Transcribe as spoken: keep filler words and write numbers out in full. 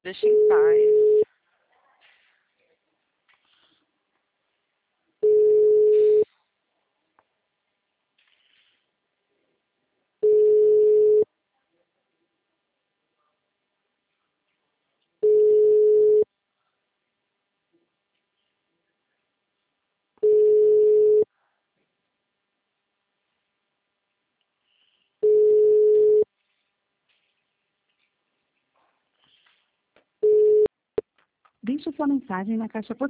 Deixa em paz. Deixe sua mensagem na caixa postal.